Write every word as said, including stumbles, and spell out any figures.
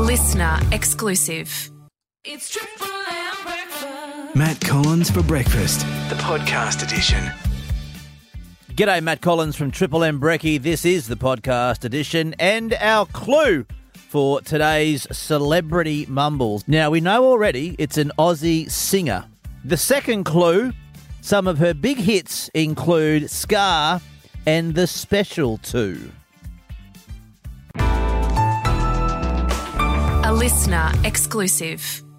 listener exclusive. It's Triple M Breakfast. Matt Collins for breakfast, the podcast edition. G'day, Matt Collins from Triple M Brekkie. This is the podcast edition and our clue for today's Celebrity Mumbles. Now, we know already it's an Aussie singer. The second clue, some of her big hits include Scar and The Special Two. A listener exclusive.